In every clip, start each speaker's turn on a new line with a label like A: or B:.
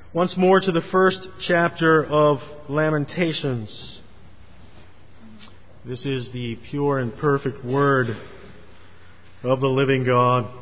A: once more to the first chapter of Lamentations. This is the pure and perfect word of the living God.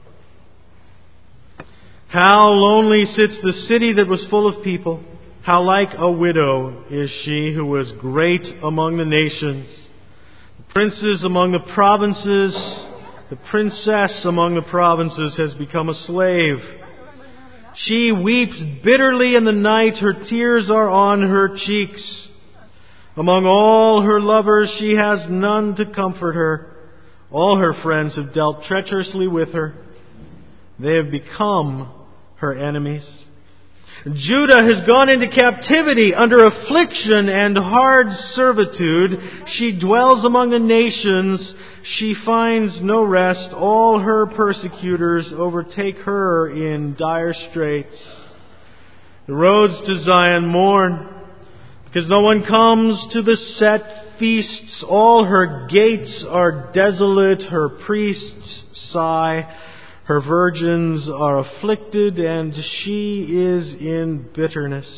A: How lonely sits the city that was full of people. How like a widow is she who was great among the nations. The princes among the provinces, the princess among the provinces has become a slave. She weeps bitterly in the night. Her tears are on her cheeks. Among all her lovers she has none to comfort her. All her friends have dealt treacherously with her. They have become her enemies. Judah has gone into captivity under affliction and hard servitude. She dwells among the nations. She finds no rest. All her persecutors overtake her in dire straits. The roads to Zion mourn, because no one comes to the set feasts. All her gates are desolate. Her priests sigh. Her virgins are afflicted, and she is in bitterness.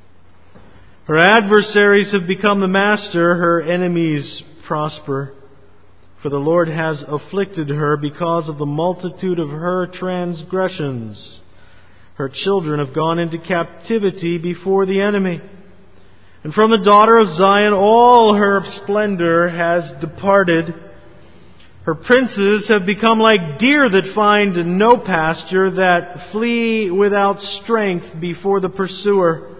A: Her adversaries have become the master. Her enemies prosper. For the Lord has afflicted her because of the multitude of her transgressions. Her children have gone into captivity before the enemy. And from the daughter of Zion all her splendor has departed. Her princes have become like deer that find no pasture, that flee without strength before the pursuer.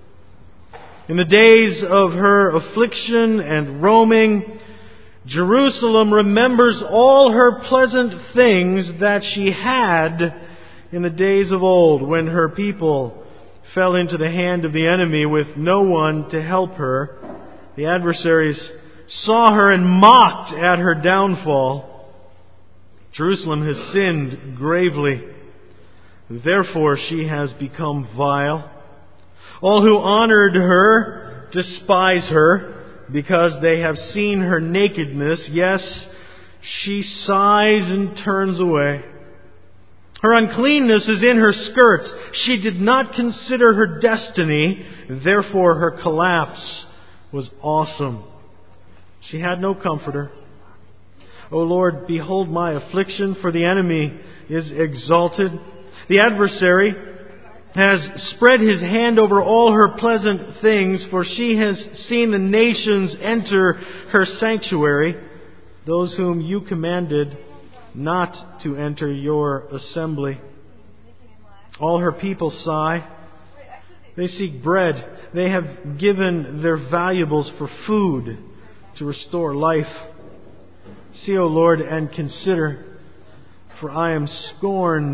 A: In the days of her affliction and roaming, Jerusalem remembers all her pleasant things that she had in the days of old, when her people fell into the hand of the enemy with no one to help her. The adversaries saw her and mocked at her downfall. Jerusalem has sinned gravely. Therefore she has become vile. All who honored her despise her, because they have seen her nakedness. Yes, she sighs and turns away. Her uncleanness is in her skirts. She did not consider her destiny. Therefore her collapse was awesome. She had no comforter. O Lord, behold my affliction, for the enemy is exalted. The adversary has spread his hand over all her pleasant things, for she has seen the nations enter her sanctuary, those whom you commanded not to enter your assembly. All her people sigh. They seek bread. They have given their valuables for food to restore life. See, O Lord, and consider, for I am scorned.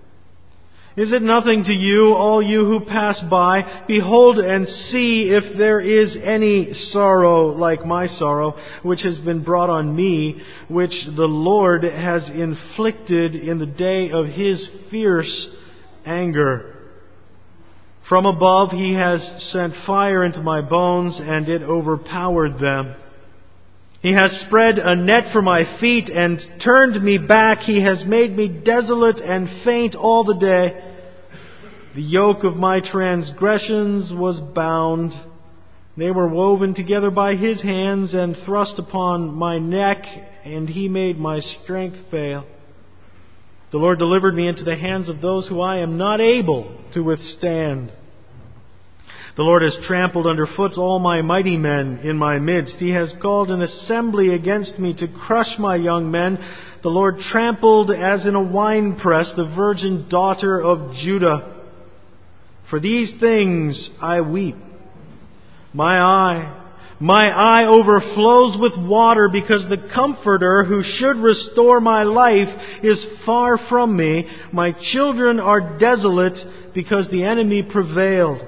A: Is it nothing to you, all you who pass by? Behold and see if there is any sorrow like my sorrow, which has been brought on me, which the Lord has inflicted in the day of His fierce anger. From above He has sent fire into my bones, and it overpowered them. He has spread a net for my feet and turned me back. He has made me desolate and faint all the day. The yoke of my transgressions was bound. They were woven together by His hands and thrust upon my neck, and He made my strength fail. The Lord delivered me into the hands of those who I am not able to withstand. The Lord has trampled underfoot all my mighty men in my midst. He has called an assembly against me to crush my young men. The Lord trampled as in a winepress the virgin daughter of Judah. For these things I weep. My eye overflows with water, because the Comforter who should restore my life is far from me. My children are desolate, because the enemy prevailed.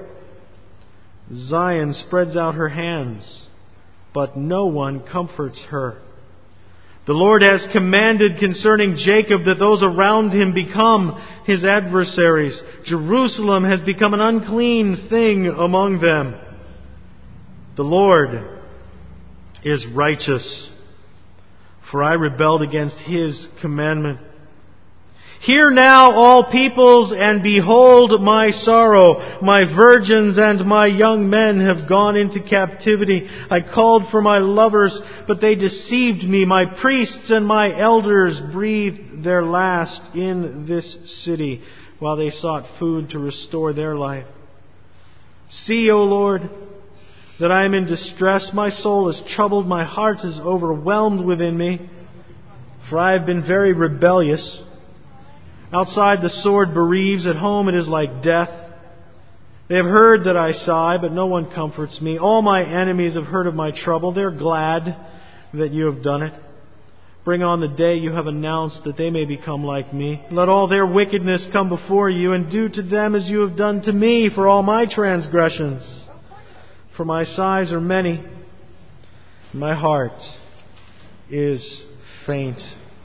A: Zion spreads out her hands, but no one comforts her. The Lord has commanded concerning Jacob that those around him become his adversaries. Jerusalem has become an unclean thing among them. The Lord is righteous, for I rebelled against His commandment. Hear now, all peoples, and behold my sorrow. My virgins and my young men have gone into captivity. I called for my lovers, but they deceived me. My priests and my elders breathed their last in this city, while they sought food to restore their life. See, O Lord, that I am in distress. My soul is troubled. My heart is overwhelmed within me. For I have been very rebellious. Outside the sword bereaves. At home it is like death. They have heard that I sigh, but no one comforts me. All my enemies have heard of my trouble. They are glad that you have done it. Bring on the day you have announced, that they may become like me. Let all their wickedness come before you, and do to them as you have done to me for all my transgressions. For my sighs are many. My heart is faint.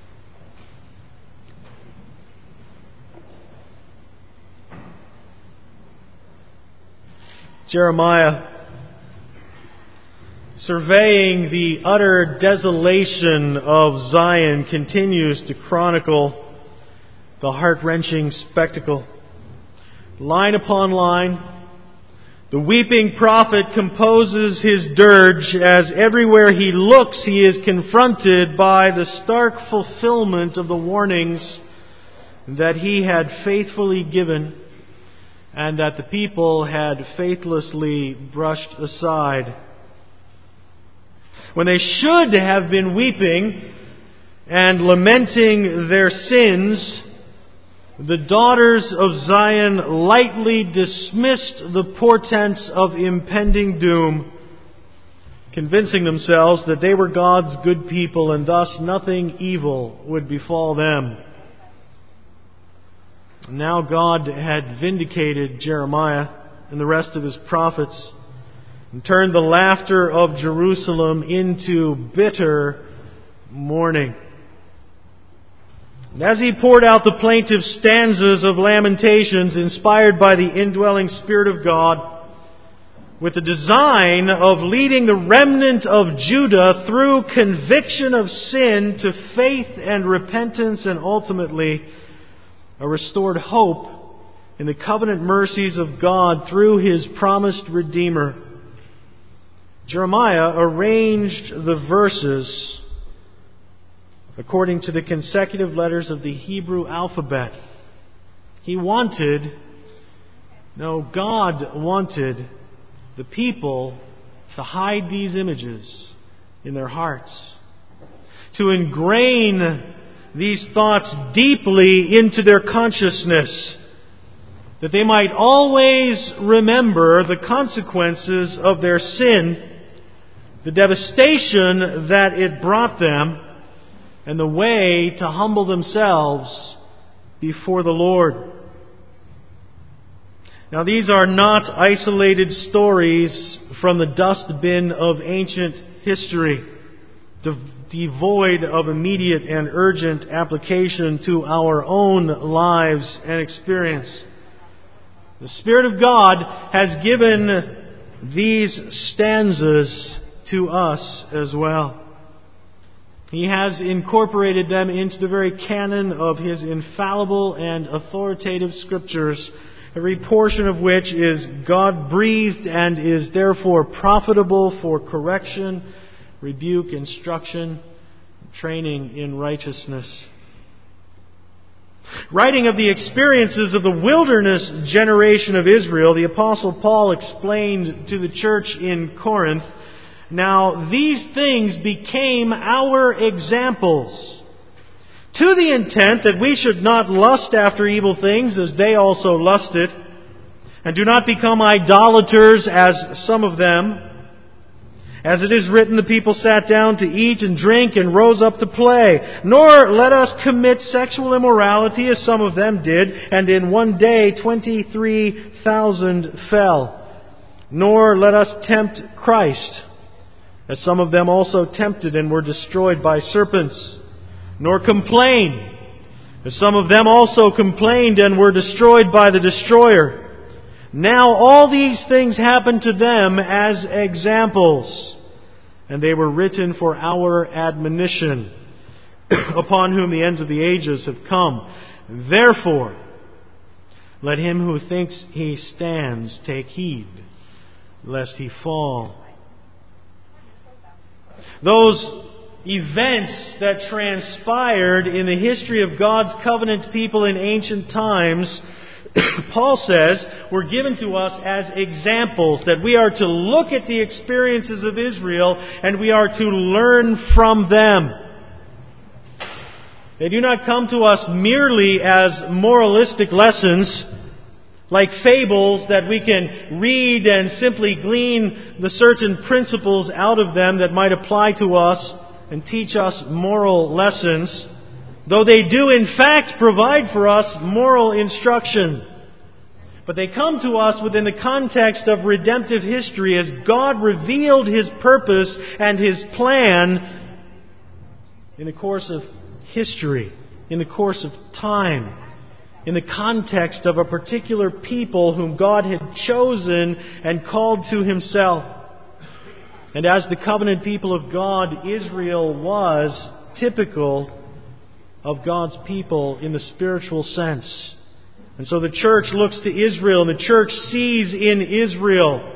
A: Jeremiah, surveying the utter desolation of Zion, continues to chronicle the heart-wrenching spectacle. Line upon line, the weeping prophet composes his dirge as everywhere he looks he is confronted by the stark fulfillment of the warnings that he had faithfully given and that the people had faithlessly brushed aside. When they should have been weeping and lamenting their sins, the daughters of Zion lightly dismissed the portents of impending doom, convincing themselves that they were God's good people and thus nothing evil would befall them. Now God had vindicated Jeremiah and the rest of his prophets and turned the laughter of Jerusalem into bitter mourning. And as he poured out the plaintive stanzas of Lamentations inspired by the indwelling Spirit of God, with the design of leading the remnant of Judah through conviction of sin to faith and repentance and ultimately a restored hope in the covenant mercies of God through His promised Redeemer, Jeremiah arranged the verses according to the consecutive letters of the Hebrew alphabet. God wanted the people to hide these images in their hearts, to ingrain these thoughts deeply into their consciousness, that they might always remember the consequences of their sin, the devastation that it brought them, and the way to humble themselves before the Lord. Now, these are not isolated stories from the dustbin of ancient history, devoid of immediate and urgent application to our own lives and experience. The Spirit of God has given these stanzas to us as well. He has incorporated them into the very canon of His infallible and authoritative Scriptures, every portion of which is God-breathed and is therefore profitable for correction, rebuke, instruction, training in righteousness. Writing of the experiences of the wilderness generation of Israel, the Apostle Paul explained to the church in Corinth, "Now these things became our examples, to the intent that we should not lust after evil things as they also lusted, and do not become idolaters as some of them. As it is written, the people sat down to eat and drink and rose up to play. Nor let us commit sexual immorality as some of them did, and in one day 23,000 fell. Nor let us tempt Christ, as some of them also tempted and were destroyed by serpents. Nor complain, as some of them also complained and were destroyed by the destroyer. Now all these things happened to them as examples, and they were written for our admonition, upon whom the ends of the ages have come. Therefore, let him who thinks he stands take heed, lest he fall. Those events that transpired in the history of God's covenant people in ancient times, Paul says, were given to us as examples, that we are to look at the experiences of Israel and we are to learn from them. They do not come to us merely as moralistic lessons, like fables that we can read and simply glean the certain principles out of them that might apply to us and teach us moral lessons, though they do in fact provide for us moral instruction. But they come to us within the context of redemptive history as God revealed His purpose and His plan in the course of history, in the course of time, in the context of a particular people whom God had chosen and called to Himself. And as the covenant people of God, Israel was typical of God's people in the spiritual sense. And so the church looks to Israel, and the church sees in Israel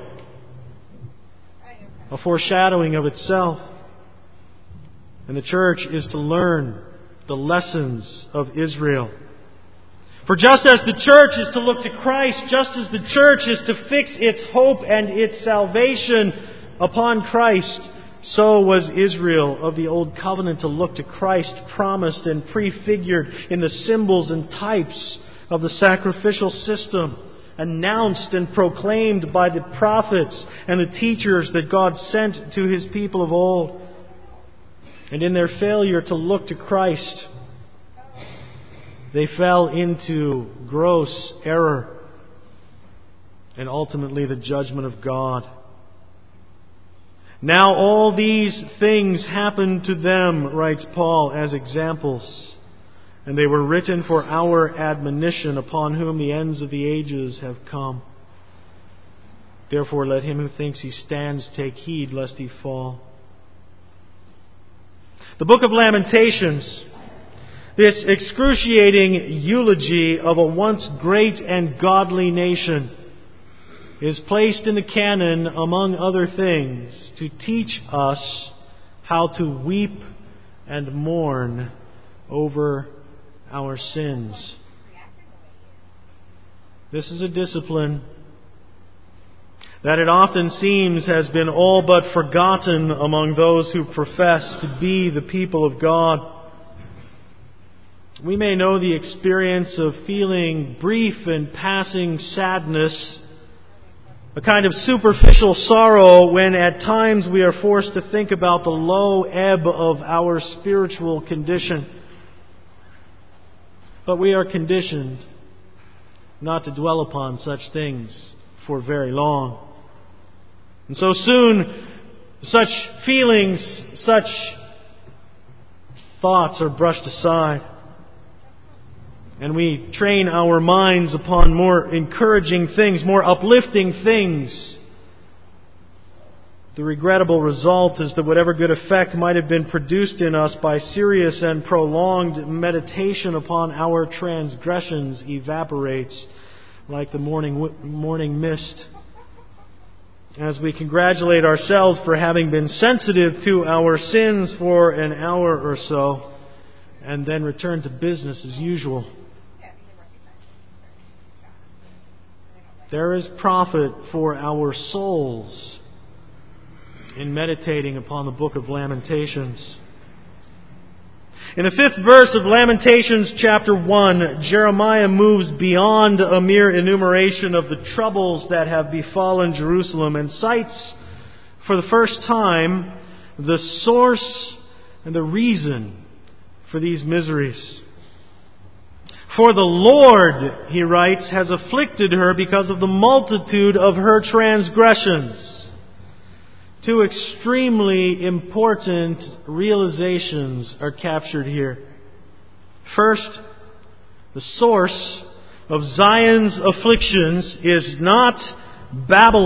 A: a foreshadowing of itself. And the church is to learn the lessons of Israel. For just as the church is to look to Christ, just as the church is to fix its hope and its salvation upon Christ, so was Israel of the Old Covenant to look to Christ, promised and prefigured in the symbols and types of the sacrificial system, announced and proclaimed by the prophets and the teachers that God sent to His people of old. And in their failure to look to Christ, they fell into gross error and ultimately the judgment of God. Now all these things happened to them, writes Paul, as examples. And they were written for our admonition, upon whom the ends of the ages have come. Therefore let him who thinks he stands take heed lest he fall. The book of Lamentations, this excruciating eulogy of a once great and godly nation, is placed in the canon, among other things, to teach us how to weep and mourn over our sins. This is a discipline that it often seems has been all but forgotten among those who profess to be the people of God. We may know the experience of feeling brief and passing sadness, a kind of superficial sorrow when at times we are forced to think about the low ebb of our spiritual condition. But we are conditioned not to dwell upon such things for very long. And so soon, such feelings, such thoughts are brushed aside. And we train our minds upon more encouraging things, more uplifting things. The regrettable result is that whatever good effect might have been produced in us by serious and prolonged meditation upon our transgressions evaporates like the morning mist. As we congratulate ourselves for having been sensitive to our sins for an hour or so, and then return to business as usual. There is profit for our souls in meditating upon the book of Lamentations. In the 5th verse of Lamentations chapter 1, Jeremiah moves beyond a mere enumeration of the troubles that have befallen Jerusalem and cites for the first time the source and the reason for these miseries. For the Lord, he writes, has afflicted her because of the multitude of her transgressions. Two extremely important realizations are captured here. First, the source of Zion's afflictions is not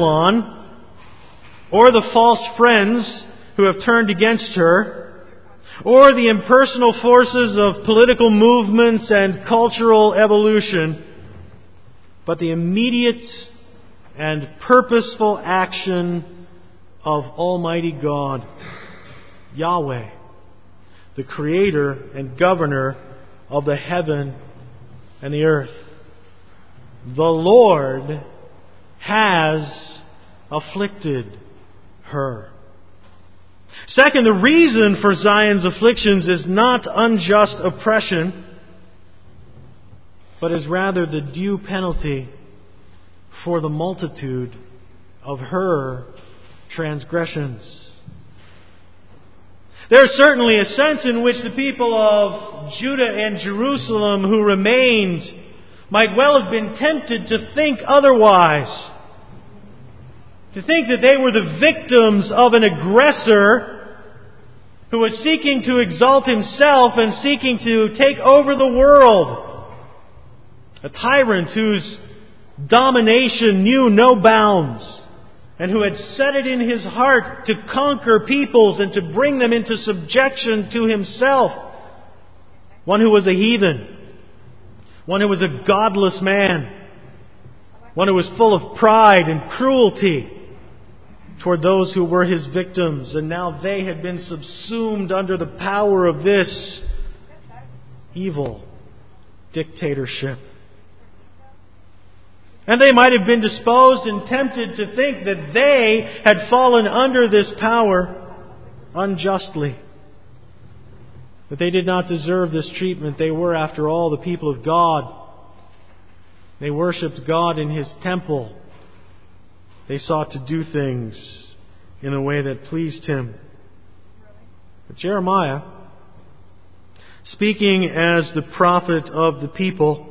A: Babylon or the false friends who have turned against her, or the impersonal forces of political movements and cultural evolution, but the immediate and purposeful action of Almighty God, Yahweh, the Creator and Governor of the heaven and the earth. The Lord has afflicted her. Second, the reason for Zion's afflictions is not unjust oppression, but is rather the due penalty for the multitude of her transgressions. There is certainly a sense in which the people of Judah and Jerusalem who remained might well have been tempted to think otherwise. To think that they were the victims of an aggressor who was seeking to exalt himself and seeking to take over the world. A tyrant whose domination knew no bounds and who had set it in his heart to conquer peoples and to bring them into subjection to himself. One who was a heathen. One who was a godless man. One who was full of pride and cruelty toward those who were his victims. And now they had been subsumed under the power of this evil dictatorship. And they might have been disposed and tempted to think that they had fallen under this power unjustly. That they did not deserve this treatment. They were, after all, the people of God. They worshipped God in His temple. They sought to do things in a way that pleased Him. But Jeremiah, speaking as the prophet of the people,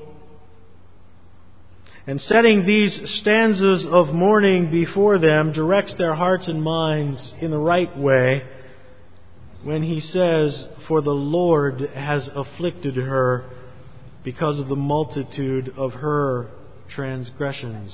A: and setting these stanzas of mourning before them, directs their hearts and minds in the right way when he says, "For the Lord has afflicted her because of the multitude of her transgressions."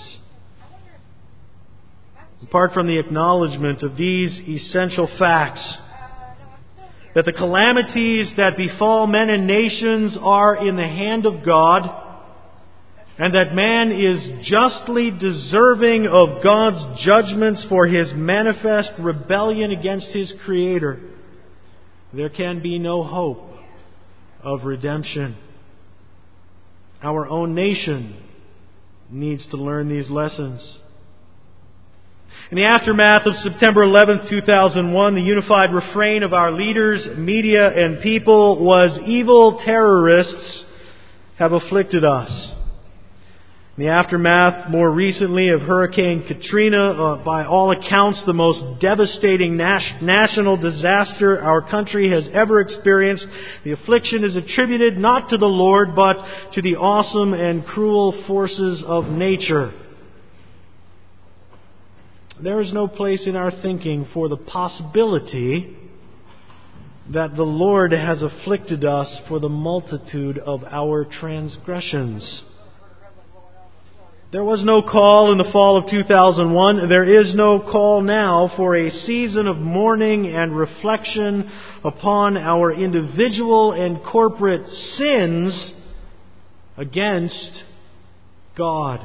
A: Apart from the acknowledgement of these essential facts, that the calamities that befall men and nations are in the hand of God, and that man is justly deserving of God's judgments for his manifest rebellion against his Creator, there can be no hope of redemption. Our own nation needs to learn these lessons. In the aftermath of September 11th, 2001, the unified refrain of our leaders, media, and people was, "Evil terrorists have afflicted us." In the aftermath, more recently, of Hurricane Katrina, by all accounts the most devastating national disaster our country has ever experienced, the affliction is attributed not to the Lord, but to the awesome and cruel forces of nature. There is no place in our thinking for the possibility that the Lord has afflicted us for the multitude of our transgressions. There was no call in the fall of 2001. There is no call now for a season of mourning and reflection upon our individual and corporate sins against God.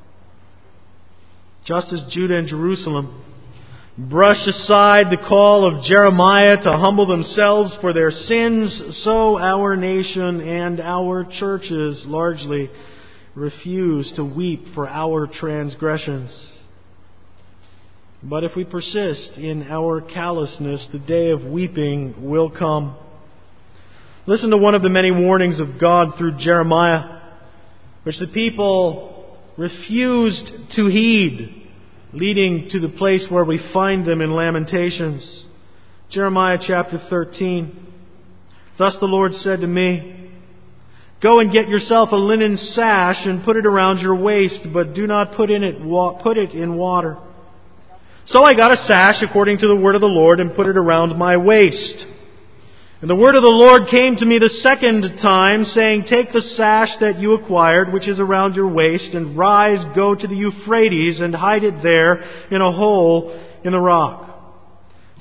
A: Just as Judah and Jerusalem brushed aside the call of Jeremiah to humble themselves for their sins, so our nation and our churches largely refuse to weep for our transgressions. But if we persist in our callousness, the day of weeping will come. Listen to one of the many warnings of God through Jeremiah, which the people refused to heed, leading to the place where we find them in Lamentations. Jeremiah chapter 13. "Thus the Lord said to me, Go and get yourself a linen sash and put it around your waist, but do not put it in water. So I got a sash according to the word of the Lord and put it around my waist. And the word of the Lord came to me the second time, saying, Take the sash that you acquired, which is around your waist, and rise, go to the Euphrates, and hide it there in a hole in the rock.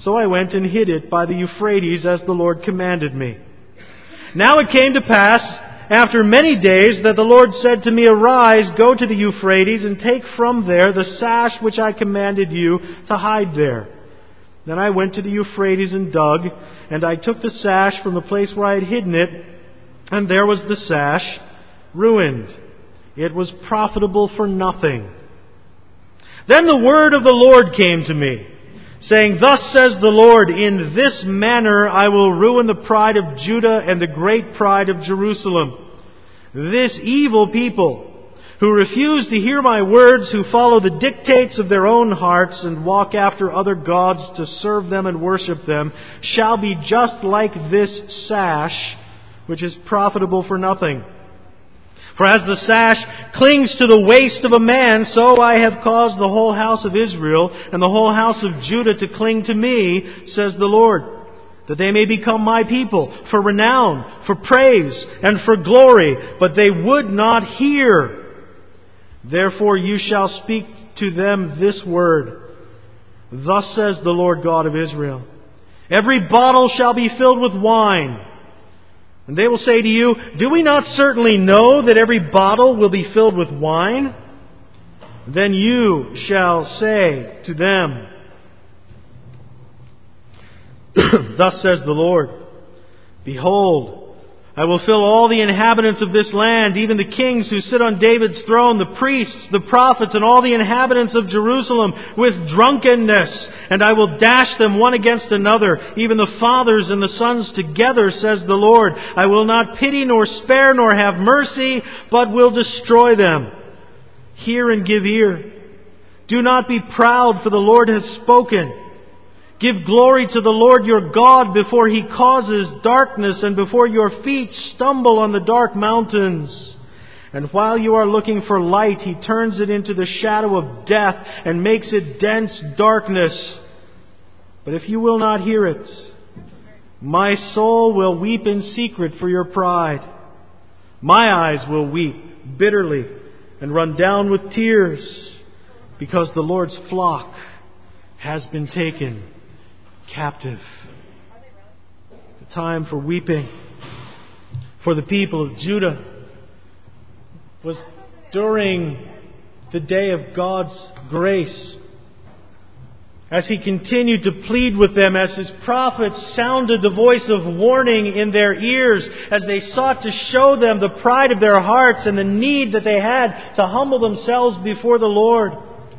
A: So I went and hid it by the Euphrates as the Lord commanded me. Now it came to pass, after many days, that the Lord said to me, Arise, go to the Euphrates, and take from there the sash which I commanded you to hide there. Then I went to the Euphrates and dug, and I took the sash from the place where I had hidden it, and there was the sash, ruined. It was profitable for nothing. Then the word of the Lord came to me, saying, Thus says the Lord, In this manner I will ruin the pride of Judah and the great pride of Jerusalem. This evil people, who refuse to hear my words, who follow the dictates of their own hearts and walk after other gods to serve them and worship them, shall be just like this sash, which is profitable for nothing. For as the sash clings to the waist of a man, so I have caused the whole house of Israel and the whole house of Judah to cling to me, says the Lord, that they may become my people, for renown, for praise, and for glory, but they would not hear. Therefore you shall speak to them this word. Thus says the Lord God of Israel, Every bottle shall be filled with wine. And they will say to you, Do we not certainly know that every bottle will be filled with wine? Then you shall say to them, Thus says the Lord, Behold, I will fill all the inhabitants of this land, even the kings who sit on David's throne, the priests, the prophets, and all the inhabitants of Jerusalem with drunkenness, and I will dash them one against another, even the fathers and the sons together, says the Lord. I will not pity nor spare nor have mercy, but will destroy them. Hear and give ear. Do not be proud, for the Lord has spoken. Give glory to the Lord your God before He causes darkness and before your feet stumble on the dark mountains. And while you are looking for light, He turns it into the shadow of death and makes it dense darkness. But if you will not hear it, my soul will weep in secret for your pride. My eyes will weep bitterly and run down with tears, because the Lord's flock has been taken captive. The time for weeping for the people of Judah was during the day of God's grace, as He continued to plead with them, as His prophets sounded the voice of warning in their ears, as they sought to show them the pride of their hearts and the need that they had to humble themselves before the Lord.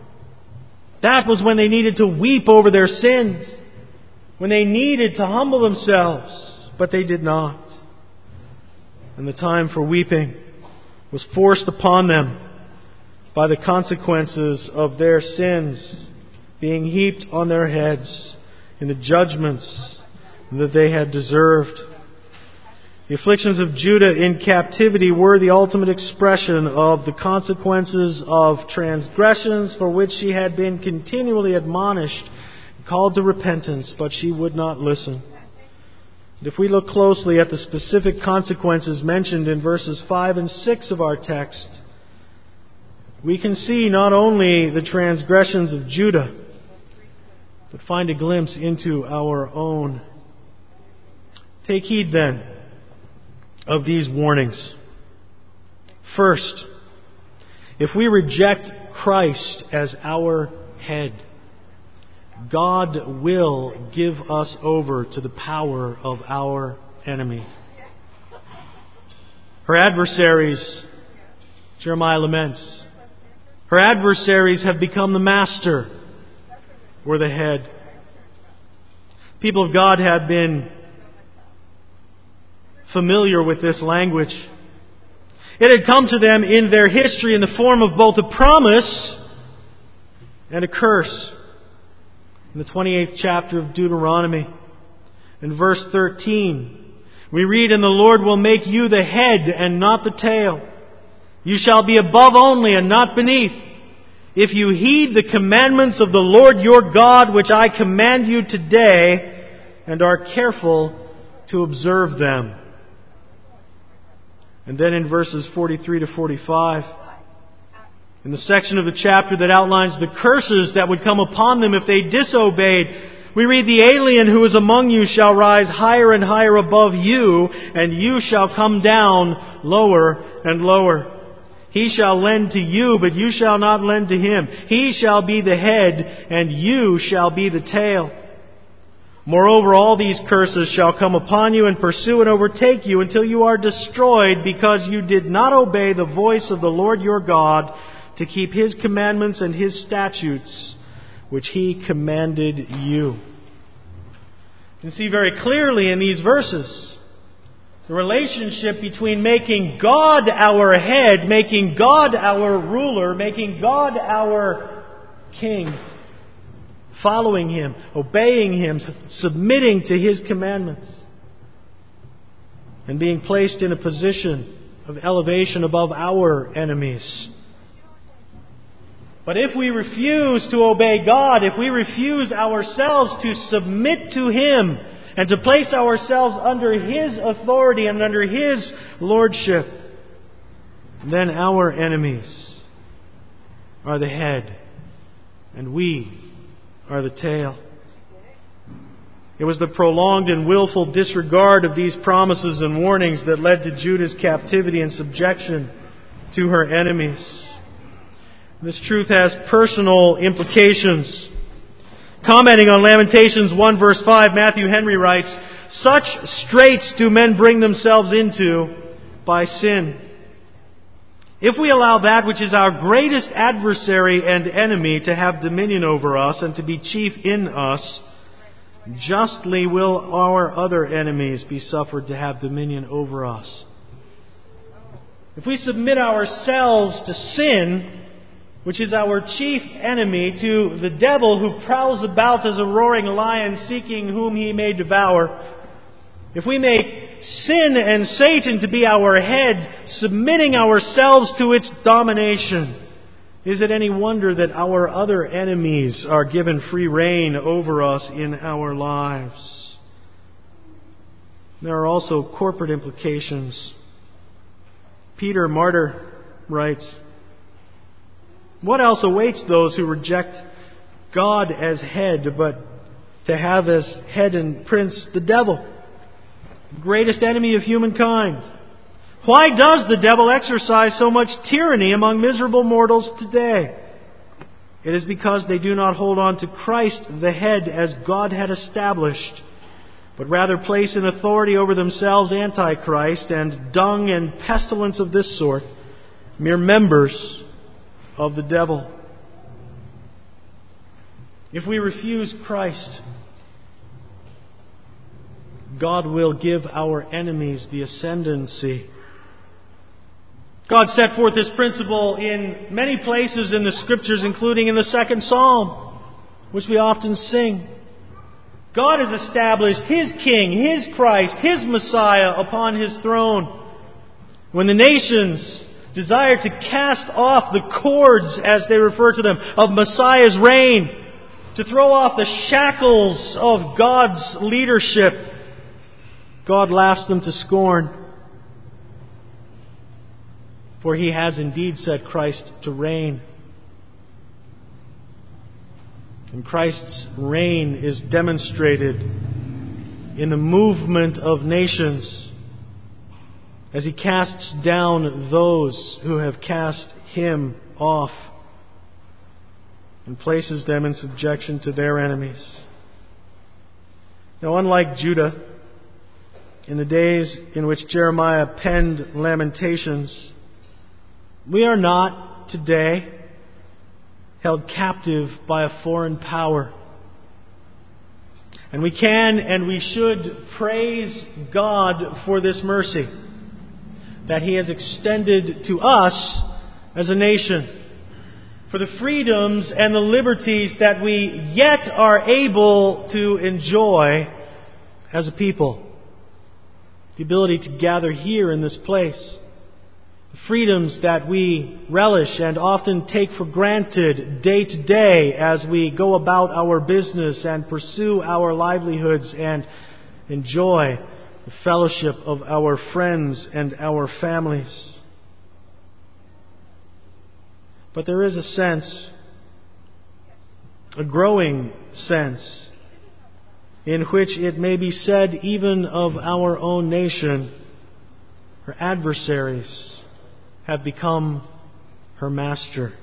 A: That was when they needed to weep over their sins, when they needed to humble themselves, but they did not. And the time for weeping was forced upon them by the consequences of their sins being heaped on their heads in the judgments that they had deserved. The afflictions of Judah in captivity were the ultimate expression of the consequences of transgressions for which she had been continually admonished, called to repentance, but she would not listen. And if we look closely at the specific consequences mentioned in verses 5 and 6 of our text, we can see not only the transgressions of Judah, but find a glimpse into our own. Take heed then of these warnings. First, if we reject Christ as our head, God will give us over to the power of our enemy. Her adversaries, Jeremiah laments, her adversaries have become the master or the head. People of God have been familiar with this language. It had come to them in their history in the form of both a promise and a curse. In the 28th chapter of Deuteronomy, in verse 13, we read, And the Lord will make you the head and not the tail. You shall be above only and not beneath, if you heed the commandments of the Lord your God, which I command you today, and are careful to observe them. And then in verses 43 to 45, in the section of the chapter that outlines the curses that would come upon them if they disobeyed, We read, the alien who is among you shall rise higher and higher above you, and you shall come down lower and lower. He shall lend to you, but you shall not lend to him. He shall be the head, and you shall be the tail. Moreover, all these curses shall come upon you and pursue and overtake you until you are destroyed, because you did not obey the voice of the Lord your God to keep His commandments and His statutes, which He commanded you. You can see very clearly in these verses the relationship between making God our head, making God our ruler, making God our king, following Him, obeying Him, submitting to His commandments, and being placed in a position of elevation above our enemies. But if we refuse to obey God, if we refuse ourselves to submit to Him and to place ourselves under His authority and under His lordship, then our enemies are the head and we are the tail. It was the prolonged and willful disregard of these promises and warnings that led to Judah's captivity and subjection to her enemies. This truth has personal implications. Commenting on Lamentations 1 verse 5, Matthew Henry writes, "Such straits do men bring themselves into by sin. If we allow that which is our greatest adversary and enemy to have dominion over us and to be chief in us, justly will our other enemies be suffered to have dominion over us." If we submit ourselves to sin, which is our chief enemy, to the devil who prowls about as a roaring lion seeking whom he may devour, if we make sin and Satan to be our head, submitting ourselves to its domination, is it any wonder that our other enemies are given free rein over us in our lives? There are also corporate implications. Peter, martyr, writes, "What else awaits those who reject God as head, but to have as head and prince the devil, the greatest enemy of humankind? Why does the devil exercise so much tyranny among miserable mortals today? It is because they do not hold on to Christ the head as God had established, but rather place in authority over themselves Antichrist and dung and pestilence of this sort, mere members of the devil." If we refuse Christ, God will give our enemies the ascendancy. God set forth this principle in many places in the Scriptures, including in the 2nd Psalm, which we often sing. God has established His King, His Christ, His Messiah upon His throne. When the nations desire to cast off the cords, as they refer to them, of Messiah's reign, to throw off the shackles of God's leadership, God laughs them to scorn. For He has indeed set Christ to reign. And Christ's reign is demonstrated in the movement of nations as He casts down those who have cast Him off and places them in subjection to their enemies. Now, unlike Judah, in the days in which Jeremiah penned Lamentations, we are not today held captive by a foreign power. And we can and we should praise God for this mercy that He has extended to us as a nation, for the freedoms and the liberties that we yet are able to enjoy as a people. The ability to gather here in this place. The freedoms that we relish and often take for granted day to day as we go about our business and pursue our livelihoods and enjoy the fellowship of our friends and our families. But there is a sense, a growing sense, in which it may be said even of our own nation, her adversaries have become her master.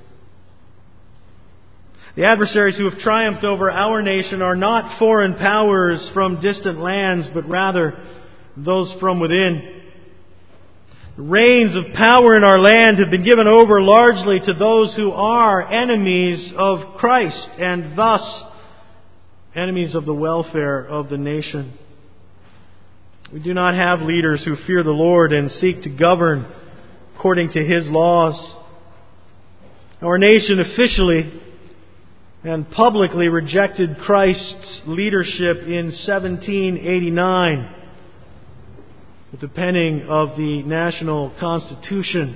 A: The adversaries who have triumphed over our nation are not foreign powers from distant lands, but rather those from within. The reins of power in our land have been given over largely to those who are enemies of Christ and thus enemies of the welfare of the nation. We do not have leaders who fear the Lord and seek to govern according to His laws. Our nation officially and publicly rejected Christ's leadership in 1789 with the penning of the National Constitution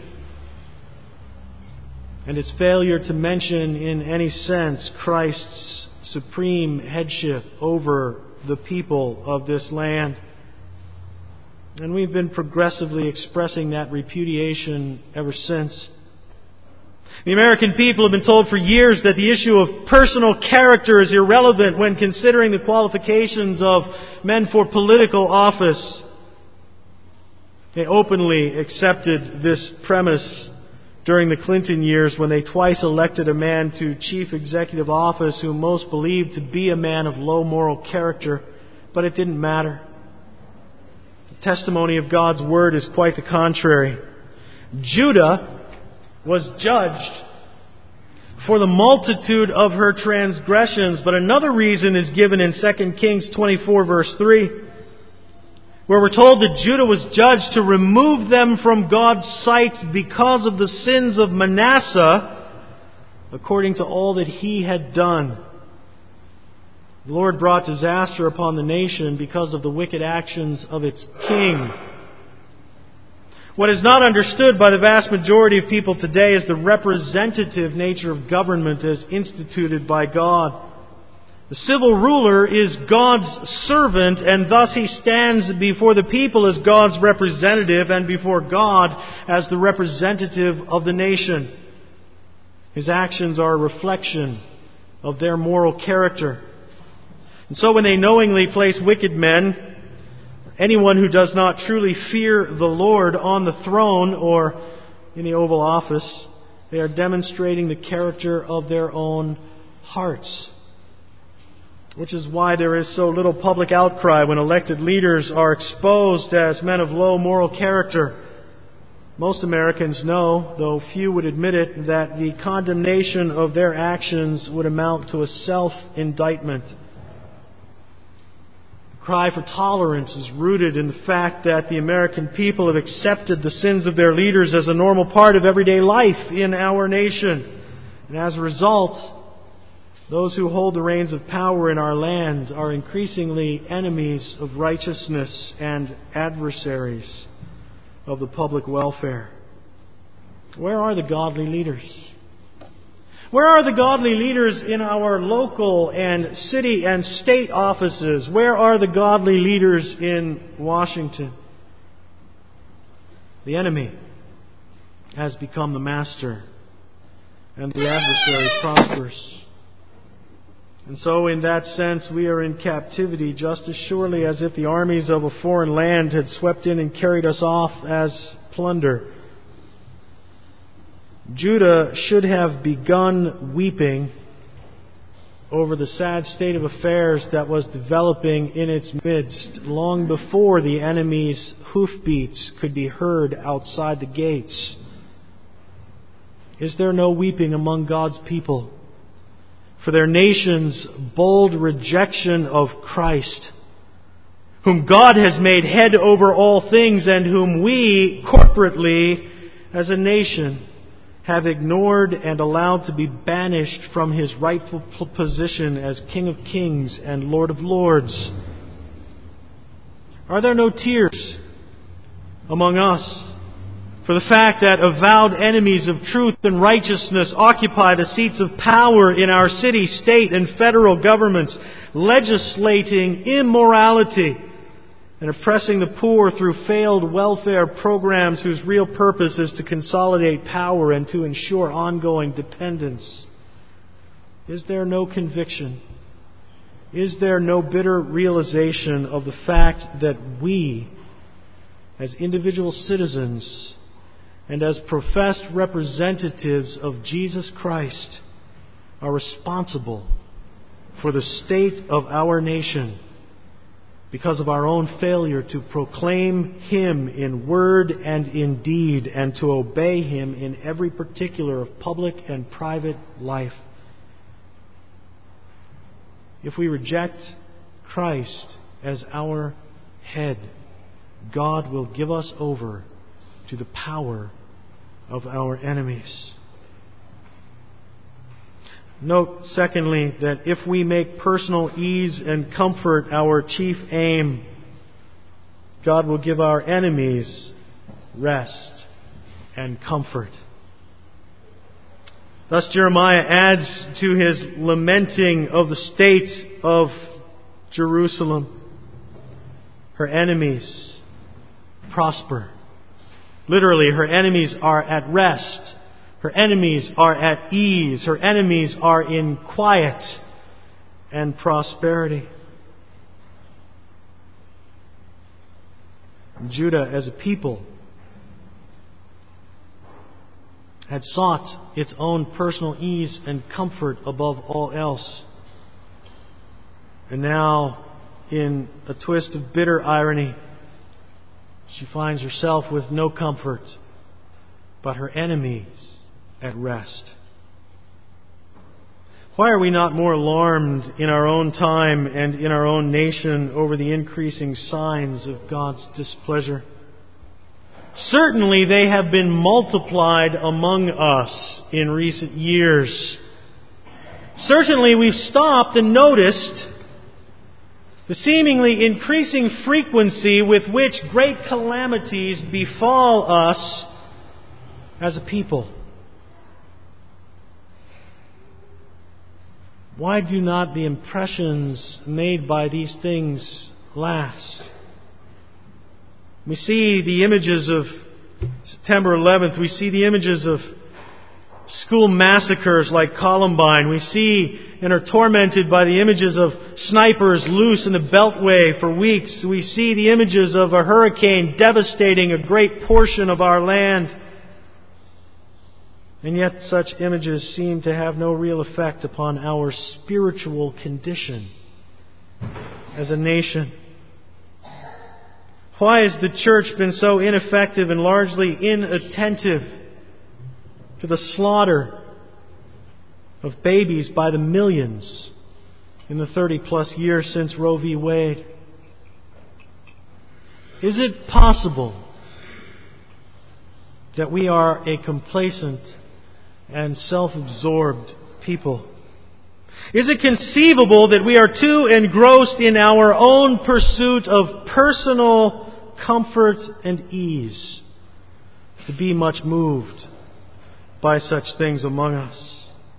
A: and its failure to mention in any sense Christ's supreme headship over the people of this land. And we've been progressively expressing that repudiation ever since. The American people have been told for years that the issue of personal character is irrelevant when considering the qualifications of men for political office. They openly accepted this premise during the Clinton years when they twice elected a man to chief executive office whom most believed to be a man of low moral character, but it didn't matter. The testimony of God's Word is quite the contrary. Judah was judged for the multitude of her transgressions, but another reason is given in 2 Kings 24 verse 3, where we're told that Judah was judged to remove them from God's sight because of the sins of Manasseh, according to all that he had done. The Lord brought disaster upon the nation because of the wicked actions of its king. What is not understood by the vast majority of people today is the representative nature of government as instituted by God. The civil ruler is God's servant, and thus he stands before the people as God's representative and before God as the representative of the nation. His actions are a reflection of their moral character. And so when they knowingly place wicked men, anyone who does not truly fear the Lord on the throne or in the Oval Office, they are demonstrating the character of their own hearts. Which is why there is so little public outcry when elected leaders are exposed as men of low moral character. Most Americans know, though few would admit it, that the condemnation of their actions would amount to a self-indictment. The cry for tolerance is rooted in the fact that the American people have accepted the sins of their leaders as a normal part of everyday life in our nation. And as a result, those who hold the reins of power in our land are increasingly enemies of righteousness and adversaries of the public welfare. Where are the godly leaders? Where are the godly leaders in our local and city and state offices? Where are the godly leaders in Washington? The enemy has become the master, and the adversary prospers. And so in that sense, we are in captivity just as surely as if the armies of a foreign land had swept in and carried us off as plunder. Judah should have begun weeping over the sad state of affairs that was developing in its midst long before the enemy's hoofbeats could be heard outside the gates. Is there no weeping among God's people for their nation's bold rejection of Christ, whom God has made head over all things and whom we, corporately, as a nation, have ignored and allowed to be banished from His rightful position as King of Kings and Lord of Lords? Are there no tears among us for the fact that avowed enemies of truth and righteousness occupy the seats of power in our city, state, and federal governments, legislating immorality and oppressing the poor through failed welfare programs whose real purpose is to consolidate power and to ensure ongoing dependence? Is there no conviction Is there no bitter realization of the fact that we, as individual citizens and as professed representatives of Jesus Christ, are responsible for the state of our nation because of our own failure to proclaim Him in word and in deed, and to obey Him in every particular of public and private life? If we reject Christ as our head, God will give us over to the power of our enemies. Note, secondly, that if we make personal ease and comfort our chief aim, God will give our enemies rest and comfort. Thus Jeremiah adds to his lamenting of the state of Jerusalem: her enemies prosper. Literally, her enemies are at rest. Her enemies are at ease. Her enemies are in quiet and prosperity. Judah, as a people, had sought its own personal ease and comfort above all else. And now, in a twist of bitter irony, she finds herself with no comfort, but her enemies at rest. Why are we not more alarmed in our own time and in our own nation over the increasing signs of God's displeasure? Certainly they have been multiplied among us in recent years. Certainly we've stopped and noticed the seemingly increasing frequency with which great calamities befall us as a people. Why do not the impressions made by these things last? We see the images of September 11th. We see the images of school massacres like Columbine. We see and are tormented by the images of snipers loose in the Beltway for weeks. We see the images of a hurricane devastating a great portion of our land. And yet such images seem to have no real effect upon our spiritual condition as a nation. Why has the church been so ineffective and largely inattentive to the slaughter of babies by the millions in the 30-plus years since Roe v. Wade? Is it possible that we are a complacent and self-absorbed people? Is it conceivable that we are too engrossed in our own pursuit of personal comfort and ease to be much moved by such things among us?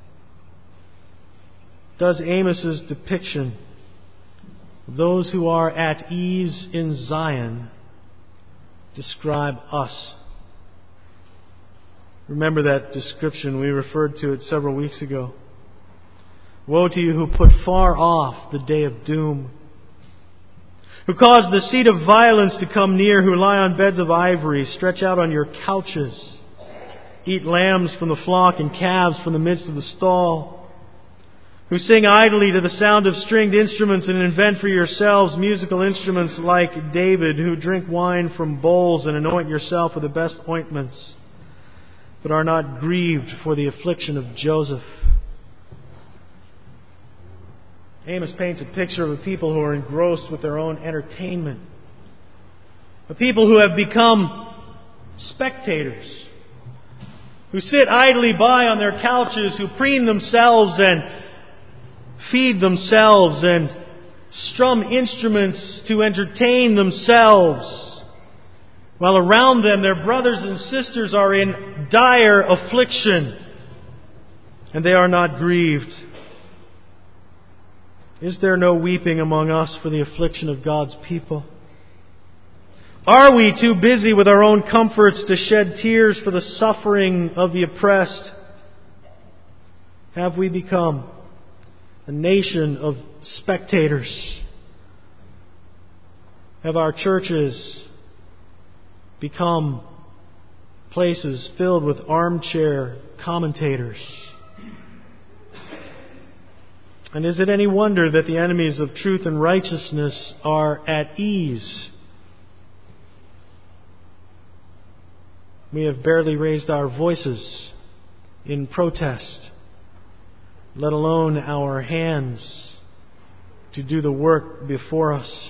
A: Does Amos's depiction of those who are at ease in Zion describe us? Remember that description. We referred to it several weeks ago. Woe to you who put far off the day of doom, who cause the seat of violence to come near, who lie on beds of ivory, stretch out on your couches, eat lambs from the flock and calves from the midst of the stall, who sing idly to the sound of stringed instruments and invent for yourselves musical instruments like David, who drink wine from bowls and anoint yourself with the best ointments, but are not grieved for the affliction of Joseph. Amos paints a picture of a people who are engrossed with their own entertainment. A people who have become spectators, who sit idly by on their couches, who preen themselves and feed themselves and strum instruments to entertain themselves, while around them their brothers and sisters are in dire affliction, and they are not grieved. Is there no weeping among us for the affliction of God's people? Are we too busy with our own comforts to shed tears for the suffering of the oppressed? Have we become a nation of spectators? Have our churches become places filled with armchair commentators? And is it any wonder that the enemies of truth and righteousness are at ease? We have barely raised our voices in protest, let alone our hands to do the work before us.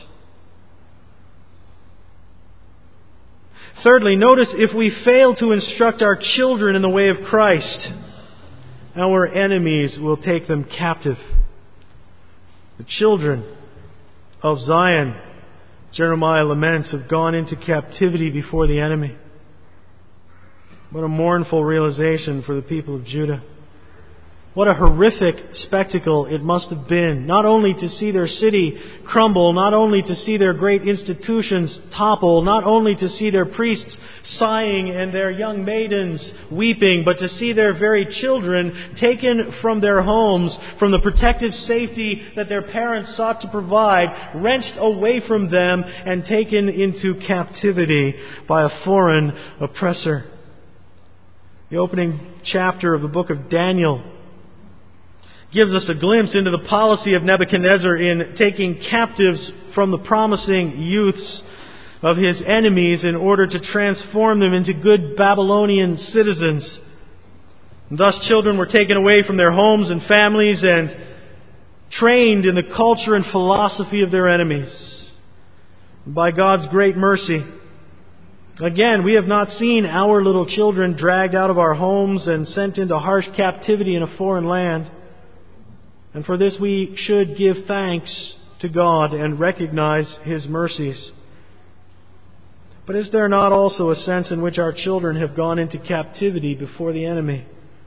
A: Thirdly, notice if we fail to instruct our children in the way of Christ, our enemies will take them captive. The children of Zion, Jeremiah laments, have gone into captivity before the enemy. What a mournful realization for the people of Judah. What a horrific spectacle it must have been, not only to see their city crumble, not only to see their great institutions topple, not only to see their priests sighing and their young maidens weeping, but to see their very children taken from their homes, from the protective safety that their parents sought to provide, wrenched away from them and taken into captivity by a foreign oppressor. The opening chapter of the book of Daniel gives us a glimpse into the policy of Nebuchadnezzar in taking captives from the promising youths of his enemies in order to transform them into good Babylonian citizens. And thus children were taken away from their homes and families and trained in the culture and philosophy of their enemies. And by God's great mercy, again, we have not seen our little children dragged out of our homes and sent into harsh captivity in a foreign land. And for this we should give thanks to God and recognize His mercies. But is there not also a sense in which our children have gone into captivity before the enemy?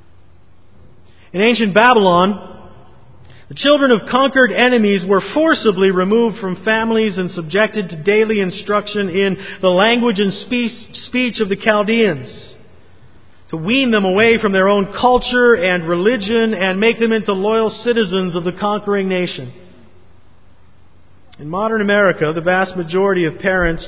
A: In ancient Babylon, the children of conquered enemies were forcibly removed from families and subjected to daily instruction in the language and speech of the Chaldeans, to wean them away from their own culture and religion and make them into loyal citizens of the conquering nation. In modern America, the vast majority of parents,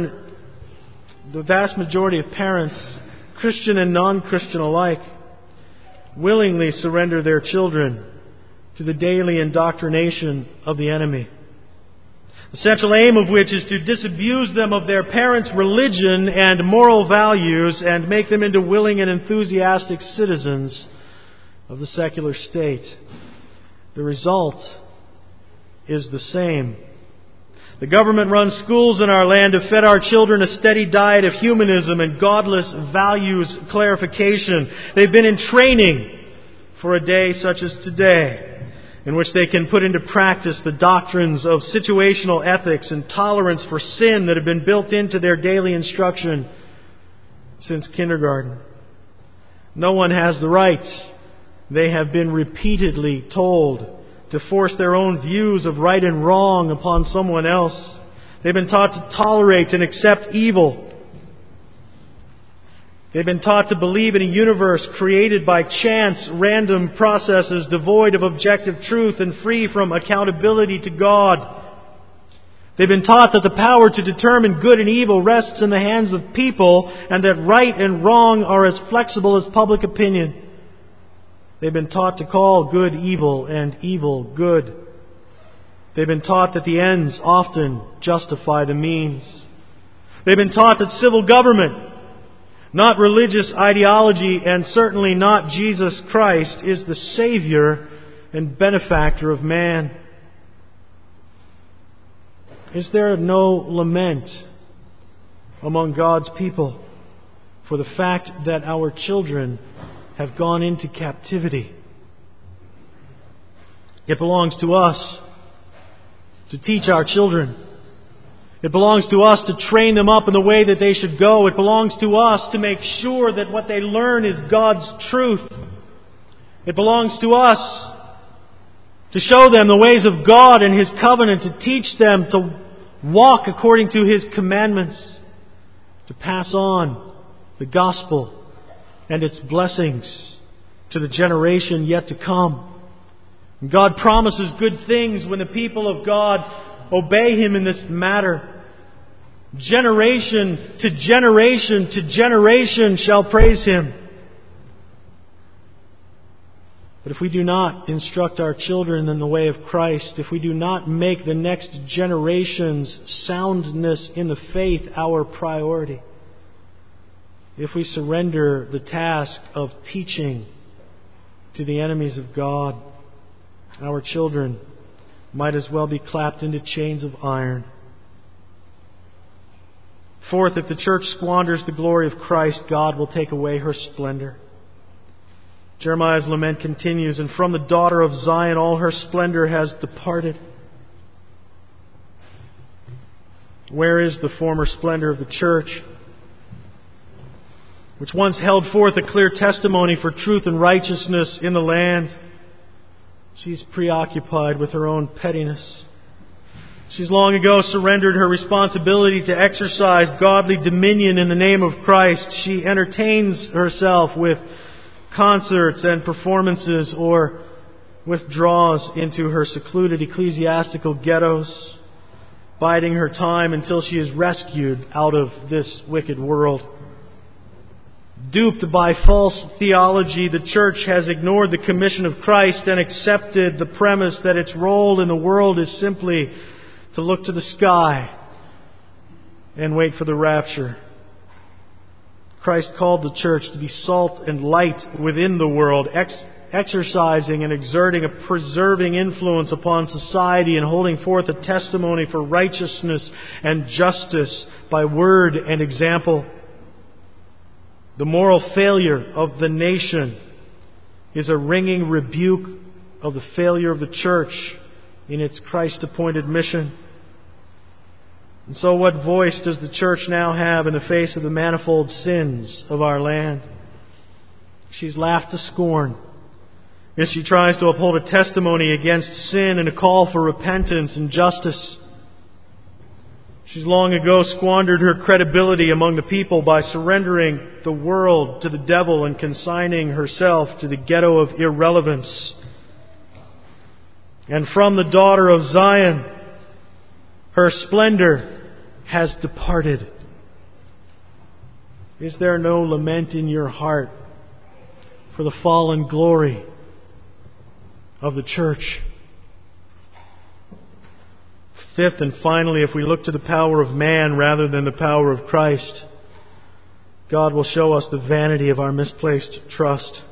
A: Christian and non-Christian alike, willingly surrender their children to the daily indoctrination of the enemy. The central aim of which is to disabuse them of their parents' religion and moral values and make them into willing and enthusiastic citizens of the secular state. The result is the same. The government-run schools in our land have fed our children a steady diet of humanism and godless values clarification. They've been in training for a day such as today, in which they can put into practice the doctrines of situational ethics and tolerance for sin that have been built into their daily instruction since kindergarten. No one has the right, they have been repeatedly told, to force their own views of right and wrong upon someone else. They've been taught to tolerate and accept evil. They've been taught to believe in a universe created by chance, random processes devoid of objective truth and free from accountability to God. They've been taught that the power to determine good and evil rests in the hands of people and that right and wrong are as flexible as public opinion. They've been taught to call good evil and evil good. They've been taught that the ends often justify the means. They've been taught that civil government, not religious ideology, and certainly not Jesus Christ, is the Savior and benefactor of man. Is there no lament among God's people for the fact that our children have gone into captivity? It belongs to us to teach our children. It belongs to us to train them up in the way that they should go. It belongs to us to make sure that what they learn is God's truth. It belongs to us to show them the ways of God and His covenant, to teach them to walk according to His commandments, to pass on the gospel and its blessings to the generation yet to come. God promises good things when the people of God obey Him in this matter. Generation to generation to generation shall praise Him. But if we do not instruct our children in the way of Christ, if we do not make the next generation's soundness in the faith our priority, if we surrender the task of teaching to the enemies of God, our children might as well be clapped into chains of iron. Fourth, if the church squanders the glory of Christ, God will take away her splendor. Jeremiah's lament continues, and from the daughter of Zion all her splendor has departed. Where is the former splendor of the church, which once held forth a clear testimony for truth and righteousness in the land? She's preoccupied with her own pettiness. She's long ago surrendered her responsibility to exercise godly dominion in the name of Christ. She entertains herself with concerts and performances, or withdraws into her secluded ecclesiastical ghettos, biding her time until she is rescued out of this wicked world. Duped by false theology, the church has ignored the commission of Christ and accepted the premise that its role in the world is simply to look to the sky and wait for the rapture. Christ called the church to be salt and light within the world, exercising and exerting a preserving influence upon society and holding forth a testimony for righteousness and justice by word and example. The moral failure of the nation is a ringing rebuke of the failure of the church in its Christ-appointed mission. And so what voice does the church now have in the face of the manifold sins of our land? She's laughed to scorn as she tries to uphold a testimony against sin and a call for repentance and justice. She's long ago squandered her credibility among the people by surrendering the world to the devil and consigning herself to the ghetto of irrelevance. And from the daughter of Zion, her splendor has departed. Is there no lament in your heart for the fallen glory of the church? Fifth and finally, if we look to the power of man rather than the power of Christ, God will show us the vanity of our misplaced trust.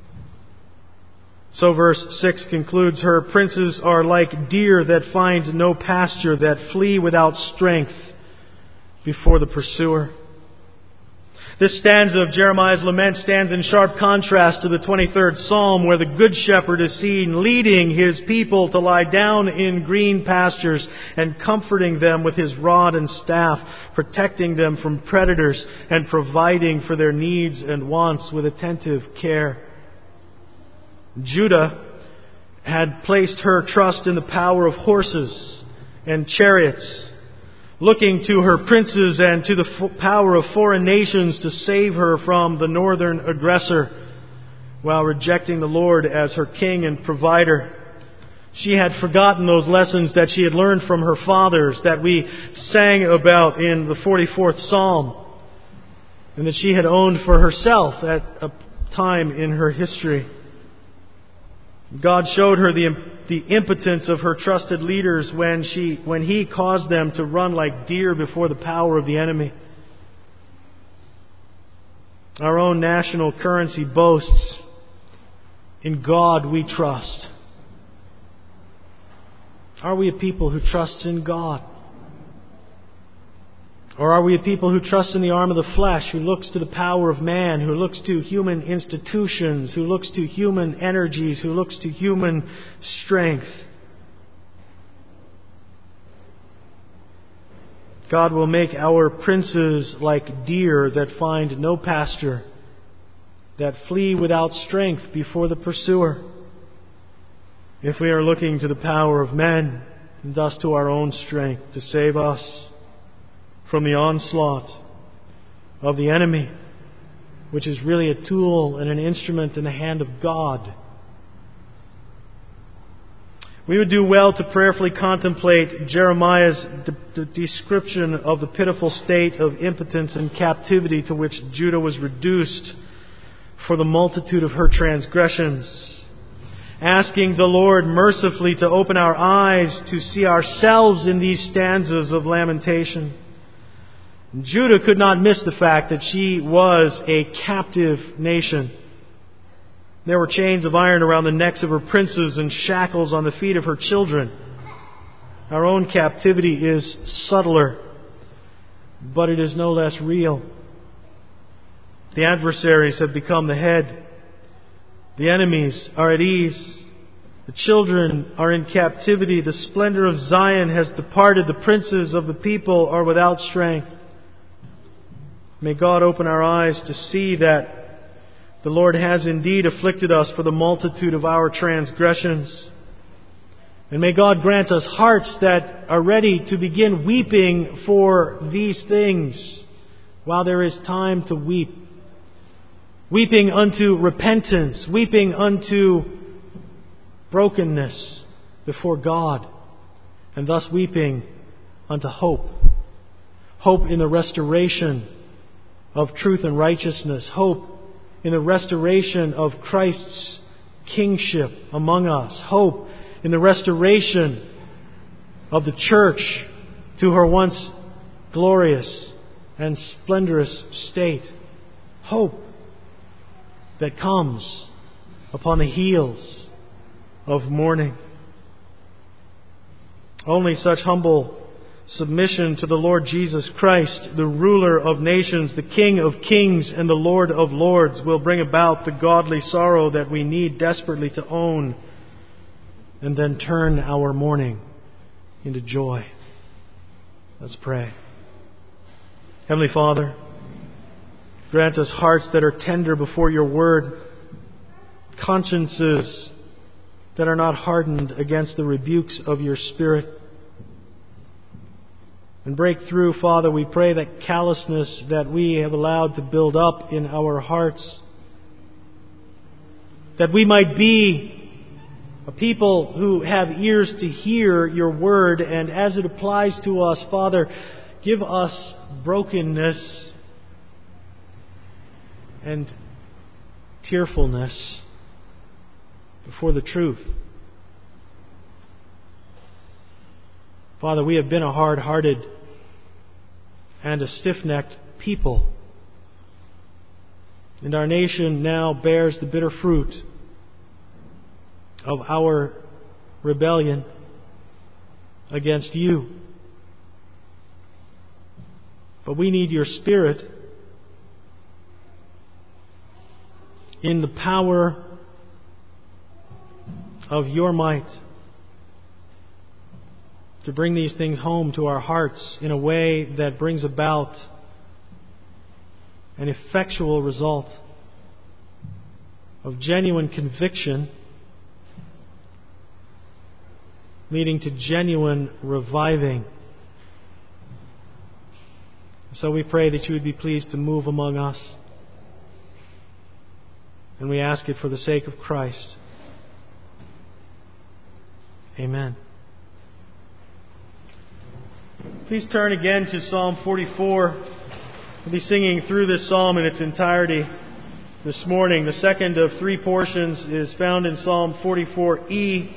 A: So verse 6 concludes, her princes are like deer that find no pasture, that flee without strength before the pursuer. This stanza of Jeremiah's lament stands in sharp contrast to the 23rd Psalm, where the Good Shepherd is seen leading His people to lie down in green pastures and comforting them with His rod and staff, protecting them from predators and providing for their needs and wants with attentive care. Judah had placed her trust in the power of horses and chariots, looking to her princes and to the power of foreign nations to save her from the northern aggressor, while rejecting the Lord as her king and provider. She had forgotten those lessons that she had learned from her fathers that we sang about in the 44th Psalm, and that she had owned for herself at a time in her history. God showed her the impotence of her trusted leaders when He caused them to run like deer before the power of the enemy. Our own national currency boasts, "In God we trust." Are we a people who trusts in God? Or are we a people who trusts in the arm of the flesh, who looks to the power of man, who looks to human institutions, who looks to human energies, who looks to human strength? God will make our princes like deer that find no pasture, that flee without strength before the pursuer. If we are looking to the power of men, and thus to our own strength to save us from the onslaught of the enemy, which is really a tool and an instrument in the hand of God, We would do well to prayerfully contemplate Jeremiah's description of the pitiful state of impotence and captivity to which Judah was reduced for the multitude of her transgressions, asking the Lord mercifully to open our eyes to see ourselves in these stanzas of lamentation. Judah could not miss the fact that she was a captive nation. There were chains of iron around the necks of her princes and shackles on the feet of her children. Our own captivity is subtler, but it is no less real. The adversaries have become the head. The enemies are at ease. The children are in captivity. The splendor of Zion has departed. The princes of the people are without strength. May God open our eyes to see that the Lord has indeed afflicted us for the multitude of our transgressions. And may God grant us hearts that are ready to begin weeping for these things while there is time to weep. Weeping unto repentance, weeping unto brokenness before God, and thus weeping unto hope. Hope in the restoration of truth and righteousness. Hope in the restoration of Christ's kingship among us. Hope in the restoration of the church to her once glorious and splendorous state. Hope that comes upon the heels of mourning. Only such humble submission to the Lord Jesus Christ, the ruler of nations, the King of kings, and the Lord of lords, will bring about the godly sorrow that we need desperately to own, and then turn our mourning into joy. Let's pray. Heavenly Father, grant us hearts that are tender before your word, consciences that are not hardened against the rebukes of your Spirit. And break through, Father, we pray, that callousness that we have allowed to build up in our hearts, that we might be a people who have ears to hear your word, and as it applies to us, Father, give us brokenness and tearfulness before the truth. Father, we have been a hard-hearted and a stiff-necked people. And our nation now bears the bitter fruit of our rebellion against you. But we need your Spirit in the power of your might to bring these things home to our hearts in a way that brings about an effectual result of genuine conviction, leading to genuine reviving. So we pray that you would be pleased to move among us. And we ask it for the sake of Christ. Amen. Please turn again to Psalm 44. We'll be singing through this psalm in its entirety this morning. The second of three portions is found in Psalm 44e.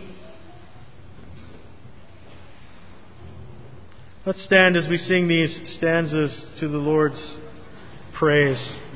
A: Let's stand as we sing these stanzas to the Lord's praise.